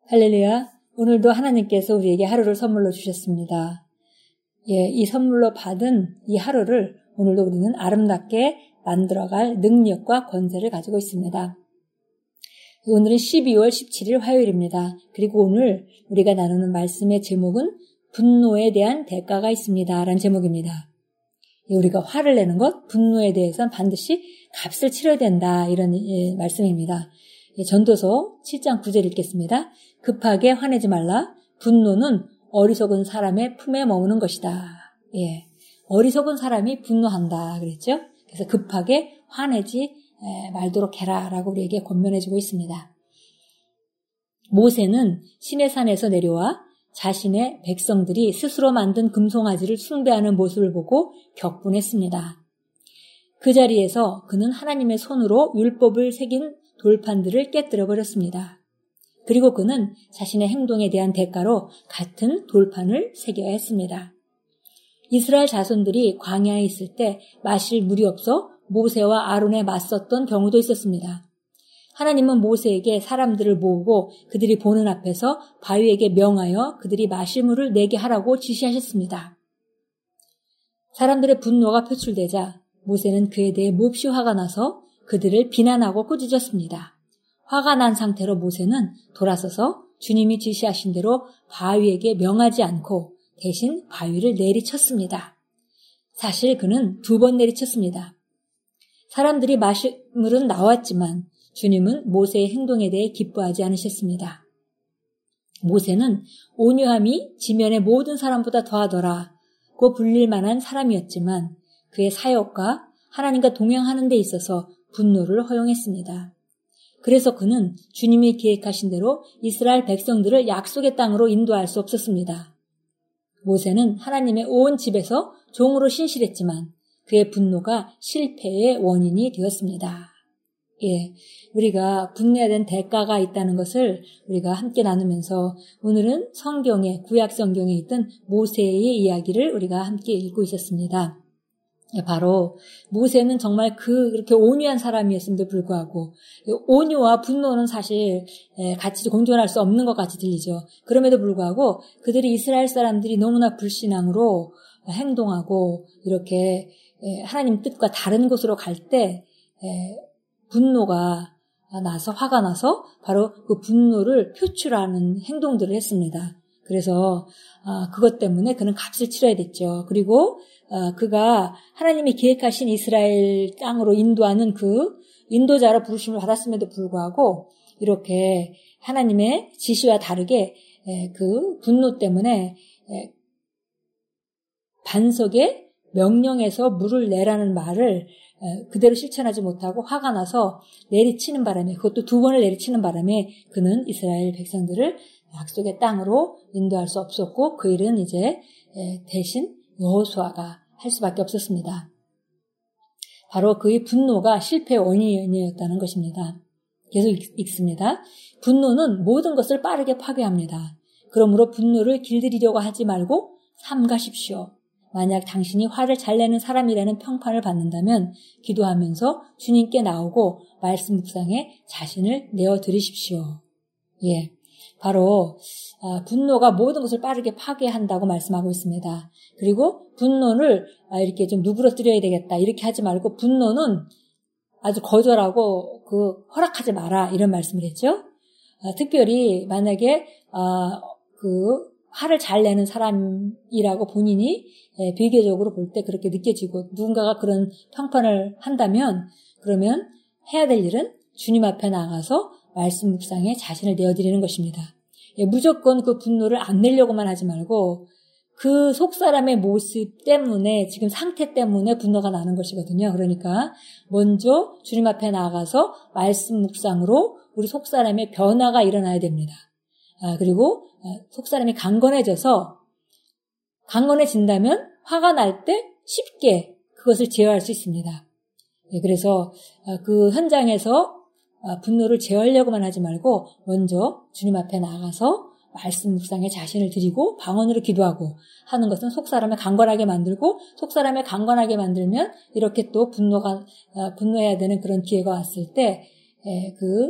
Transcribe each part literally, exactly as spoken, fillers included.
할렐루야. 오늘도 하나님께서 우리에게 하루를 선물로 주셨습니다. 예, 이 선물로 받은 이 하루를 오늘도 우리는 아름답게 만들어갈 능력과 권세를 가지고 있습니다. 오늘은 십이월 십칠일 화요일입니다. 그리고 오늘 우리가 나누는 말씀의 제목은 분노에 대한 대가가 있습니다. 라는 제목입니다. 우리가 화를 내는 것, 분노에 대해서는 반드시 값을 치러야 된다. 이런 예, 말씀입니다. 예, 전도서 칠 장 구 절 읽겠습니다. 급하게 화내지 말라. 분노는 어리석은 사람의 품에 머무는 것이다. 예, 어리석은 사람이 분노한다. 그랬죠? 그래서 급하게 화내지 말도록 해라. 라고 우리에게 권면해주고 있습니다. 모세는 시내산에서 내려와 자신의 백성들이 스스로 만든 금송아지를 숭배하는 모습을 보고 격분했습니다. 그 자리에서 그는 하나님의 손으로 율법을 새긴 돌판들을 깨뜨려 버렸습니다. 그리고 그는 자신의 행동에 대한 대가로 같은 돌판을 새겨야 했습니다. 이스라엘 자손들이 광야에 있을 때 마실 물이 없어 모세와 아론에 맞섰던 경우도 있었습니다. 하나님은 모세에게 사람들을 모으고 그들이 보는 앞에서 바위에게 명하여 그들이 마실 물을 내게 하라고 지시하셨습니다. 사람들의 분노가 표출되자 모세는 그에 대해 몹시 화가 나서 그들을 비난하고 꾸짖었습니다. 화가 난 상태로 모세는 돌아서서 주님이 지시하신 대로 바위에게 명하지 않고 대신 바위를 내리쳤습니다. 사실 그는 두 번 내리쳤습니다. 사람들이 마실 물은 나왔지만 주님은 모세의 행동에 대해 기뻐하지 않으셨습니다. 모세는 온유함이 지면의 모든 사람보다 더하더라고 불릴 만한 사람이었지만 그의 사역과 하나님과 동행하는 데 있어서 분노를 허용했습니다. 그래서 그는 주님이 계획하신 대로 이스라엘 백성들을 약속의 땅으로 인도할 수 없었습니다. 모세는 하나님의 온 집에서 종으로 신실했지만 그의 분노가 실패의 원인이 되었습니다. 예, 우리가 분노해야 된 대가가 있다는 것을 우리가 함께 나누면서 오늘은 성경에, 구약 성경에 있던 모세의 이야기를 우리가 함께 읽고 있었습니다. 바로 모세는 정말 그 그렇게 온유한 사람이었음에도 불구하고 온유와 분노는 사실 같이 공존할 수 없는 것 같이 들리죠. 그럼에도 불구하고 그들이 이스라엘 사람들이 너무나 불신앙으로 행동하고 이렇게 하나님 뜻과 다른 곳으로 갈 때 분노가 나서 화가 나서 바로 그 분노를 표출하는 행동들을 했습니다. 그래서 그것 때문에 그는 값을 치러야 됐죠. 그리고 그가 하나님이 계획하신 이스라엘 땅으로 인도하는 그 인도자로 부르심을 받았음에도 불구하고 이렇게 하나님의 지시와 다르게 그 분노 때문에 반석에 명령해서 물을 내라는 말을 그대로 실천하지 못하고 화가 나서 내리치는 바람에, 그것도 두 번을 내리치는 바람에 그는 이스라엘 백성들을 약속의 땅으로 인도할 수 없었고 그 일은 이제 대신 여호수아가 할 수밖에 없었습니다. 바로 그의 분노가 실패의 원인이었다는 것입니다. 계속 읽습니다. 분노는 모든 것을 빠르게 파괴합니다. 그러므로 분노를 길들이려고 하지 말고 삼가십시오. 만약 당신이 화를 잘 내는 사람이라는 평판을 받는다면 기도하면서 주님께 나오고 말씀 묵상에 자신을 내어드리십시오. 예, 바로 분노가 모든 것을 빠르게 파괴한다고 말씀하고 있습니다. 그리고 분노를 이렇게 좀 누그러뜨려야 되겠다 이렇게 하지 말고 분노는 아주 거절하고 그 허락하지 마라 이런 말씀을 했죠. 특별히 만약에 그 화를 잘 내는 사람이라고 본인이 비교적으로 볼 때 그렇게 느껴지고 누군가가 그런 평판을 한다면 그러면 해야 될 일은 주님 앞에 나가서 말씀 묵상에 자신을 내어드리는 것입니다. 무조건 그 분노를 안 내려고만 하지 말고 그 속사람의 모습 때문에 지금 상태 때문에 분노가 나는 것이거든요. 그러니까 먼저 주님 앞에 나가서 말씀 묵상으로 우리 속사람의 변화가 일어나야 됩니다. 아, 그리고 속사람이 강건해져서 강건해진다면 화가 날 때 쉽게 그것을 제어할 수 있습니다. 예, 그래서 그 현장에서 분노를 제어하려고만 하지 말고 먼저 주님 앞에 나가서 말씀 묵상에 자신을 드리고 방언으로 기도하고 하는 것은 속사람을 강건하게 만들고 속사람을 강건하게 만들면 이렇게 또 분노가 분노해야 되는 그런 기회가 왔을 때 그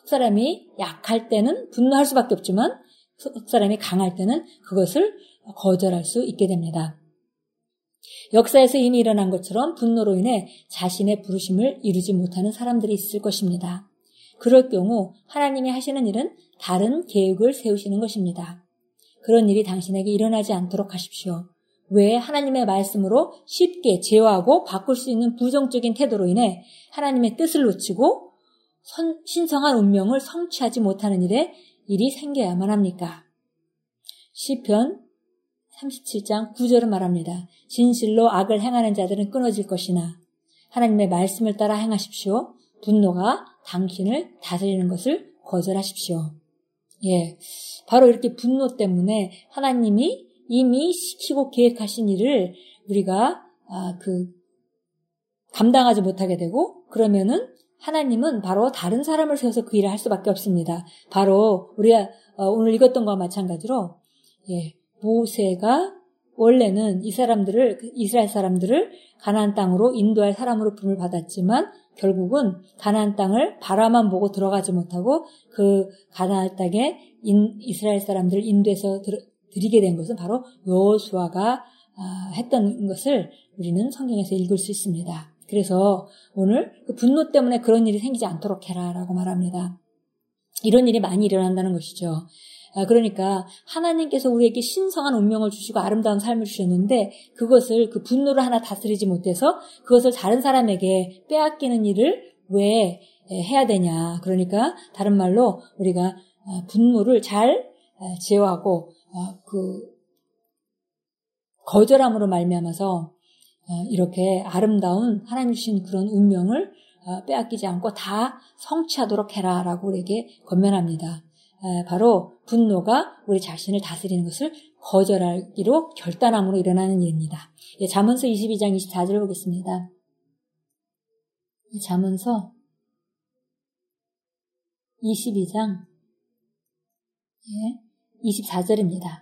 사람이 약할 때는 분노할 수밖에 없지만 속 사람이 강할 때는 그것을 거절할 수 있게 됩니다. 역사에서 이미 일어난 것처럼 분노로 인해 자신의 부르심을 이루지 못하는 사람들이 있을 것입니다. 그럴 경우 하나님이 하시는 일은 다른 계획을 세우시는 것입니다. 그런 일이 당신에게 일어나지 않도록 하십시오. 왜 하나님의 말씀으로 쉽게 제어하고 바꿀 수 있는 부정적인 태도로 인해 하나님의 뜻을 놓치고 선, 신성한 운명을 성취하지 못하는 일에 일이 생겨야만 합니까? 시편 삼십칠 장 구 절은 말합니다. 진실로 악을 행하는 자들은 끊어질 것이나 하나님의 말씀을 따라 행하십시오. 분노가 당신을 다스리는 것을 거절하십시오. 예, 바로 이렇게 분노 때문에 하나님이 이미 시키고 계획하신 일을 우리가 아, 그 감당하지 못하게 되고 그러면은 하나님은 바로 다른 사람을 세워서 그 일을 할 수밖에 없습니다. 바로 우리가 오늘 읽었던 것과 마찬가지로 예, 모세가 원래는 이 사람들을 이스라엘 사람들을 가나안 땅으로 인도할 사람으로 부름을 받았지만 결국은 가나안 땅을 바라만 보고 들어가지 못하고 그 가나안 땅에 인, 이스라엘 사람들을 인도해서 들, 드리게 된 것은 바로 여호수아가 아, 했던 것을 우리는 성경에서 읽을 수 있습니다. 그래서 오늘 그 분노 때문에 그런 일이 생기지 않도록 해라라고 말합니다. 이런 일이 많이 일어난다는 것이죠. 그러니까 하나님께서 우리에게 신성한 운명을 주시고 아름다운 삶을 주셨는데 그것을 그 분노를 하나 다스리지 못해서 그것을 다른 사람에게 빼앗기는 일을 왜 해야 되냐. 그러니까 다른 말로 우리가 분노를 잘 제어하고 그 거절함으로 말미암아서 이렇게 아름다운 하나님 주신 그런 운명을 빼앗기지 않고 다 성취하도록 해라라고 우리에게 권면합니다. 바로 분노가 우리 자신을 다스리는 것을 거절하기로 결단함으로 일어나는 일입니다. 잠언서 이십이 장 이십사 절 보겠습니다. 잠언서 이십이 장 이십사 절입니다.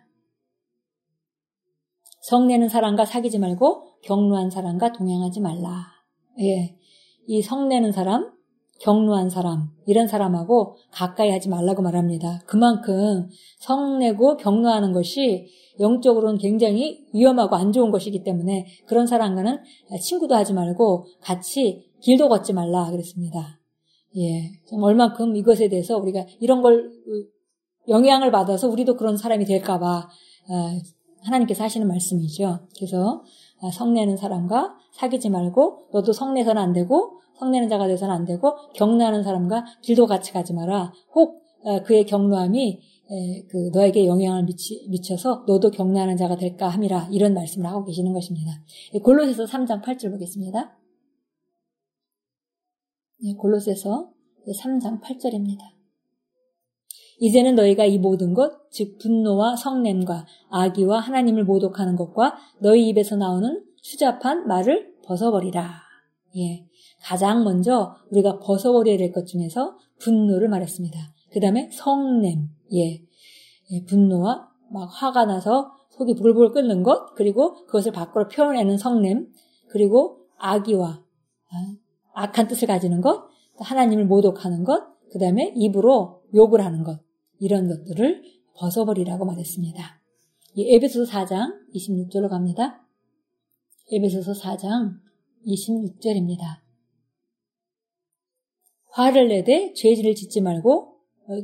성내는 사람과 사귀지 말고 격노한 사람과 동행하지 말라. 예, 이 성내는 사람, 격노한 사람, 이런 사람하고 가까이 하지 말라고 말합니다. 그만큼 성내고 격노하는 것이 영적으로는 굉장히 위험하고 안 좋은 것이기 때문에 그런 사람과는 친구도 하지 말고 같이 길도 걷지 말라 그랬습니다. 예, 얼만큼 이것에 대해서 우리가 이런 걸 영향을 받아서 우리도 그런 사람이 될까봐 하나님께서 하시는 말씀이죠. 그래서 성내는 사람과 사귀지 말고 너도 성내서는 안 되고 성내는 자가 돼서는 안 되고 격노하는 사람과 길도 같이 가지 마라. 혹 그의 격노함이 그 너에게 영향을 미치, 미쳐서 너도 격노하는 자가 될까 함이라 이런 말씀을 하고 계시는 것입니다. 골로새서 삼 장 팔 절 보겠습니다. 골로새서 삼 장 팔 절입니다. 이제는 너희가 이 모든 것, 즉 분노와 성냄과 악의와 하나님을 모독하는 것과 너희 입에서 나오는 추잡한 말을 벗어버리라. 예, 가장 먼저 우리가 벗어버려야 될 것 중에서 분노를 말했습니다. 그 다음에 성냄, 예, 예, 분노와 막 화가 나서 속이 불불 끓는 것, 그리고 그것을 밖으로 표현하는 성냄, 그리고 악의와 악한 뜻을 가지는 것, 하나님을 모독하는 것, 그 다음에 입으로 욕을 하는 것, 이런 것들을 벗어버리라고 말했습니다. 에베소서 사 장 이십육 절로 갑니다. 에베소서 사 장 이십육 절입니다. 화를 내되 죄질을 짓지 말고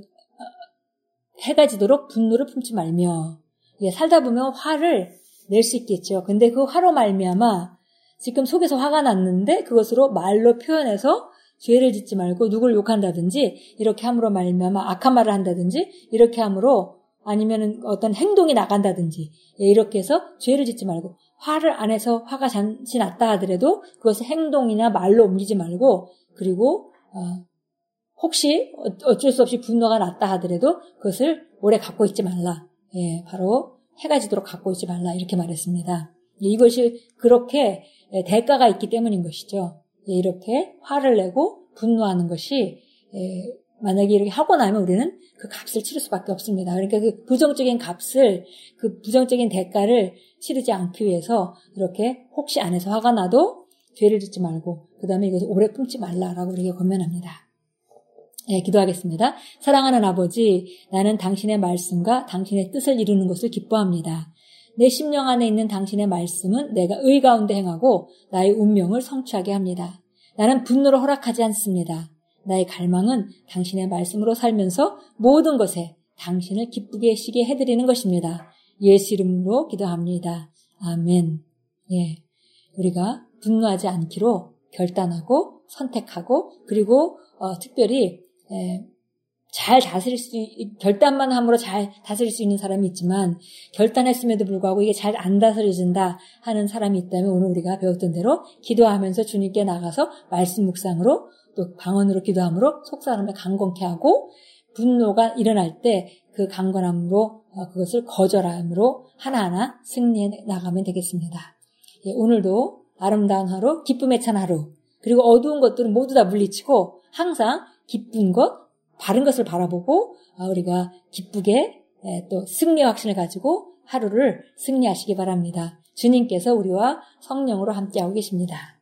해가 지도록 분노를 품지 말며. 살다 보면 화를 낼 수 있겠죠. 근데 그 화로 말미암아 지금 속에서 화가 났는데 그것으로 말로 표현해서 죄를 짓지 말고 누구를 욕한다든지 이렇게 함으로 말미암아 악한 말을 한다든지 이렇게 함으로 아니면 어떤 행동이 나간다든지 이렇게 해서 죄를 짓지 말고 화를 안 해서 화가 잠시 났다 하더라도 그것을 행동이나 말로 옮기지 말고 그리고 어, 혹시 어쩔 수 없이 분노가 났다 하더라도 그것을 오래 갖고 있지 말라. 예, 바로 해가 지도록 갖고 있지 말라 이렇게 말했습니다. 이것이 그렇게 대가가 있기 때문인 것이죠. 이렇게 화를 내고 분노하는 것이 만약에 이렇게 하고 나면 우리는 그 값을 치를 수밖에 없습니다. 그러니까 그 부정적인 값을 그 부정적인 대가를 치르지 않기 위해서 이렇게 혹시 안에서 화가 나도 죄를 짓지 말고 그 다음에 이것을 오래 품지 말라라고 우리에게 권면합니다. 예, 기도하겠습니다. 사랑하는 아버지, 나는 당신의 말씀과 당신의 뜻을 이루는 것을 기뻐합니다. 내 심령 안에 있는 당신의 말씀은 내가 의 가운데 행하고 나의 운명을 성취하게 합니다. 나는 분노를 허락하지 않습니다. 나의 갈망은 당신의 말씀으로 살면서 모든 것에 당신을 기쁘게 하시게 해드리는 것입니다. 예수 이름으로 기도합니다. 아멘. 예, 우리가 분노하지 않기로 결단하고 선택하고 그리고 어, 특별히 예, 잘 다스릴 수, 결단만 함으로 잘 다스릴 수 있는 사람이 있지만 결단했음에도 불구하고 이게 잘 안 다스려진다 하는 사람이 있다면 오늘 우리가 배웠던 대로 기도하면서 주님께 나가서 말씀 묵상으로 또 방언으로 기도함으로 속사람을 강건케 하고 분노가 일어날 때 그 강건함으로 그것을 거절함으로 하나하나 승리해 나가면 되겠습니다. 예, 오늘도 아름다운 하루, 기쁨에 찬 하루, 그리고 어두운 것들은 모두 다 물리치고 항상 기쁜 것, 바른 것을 바라보고 우리가 기쁘게 또 승리의 확신을 가지고 하루를 승리하시기 바랍니다. 주님께서 우리와 성령으로 함께하고 계십니다.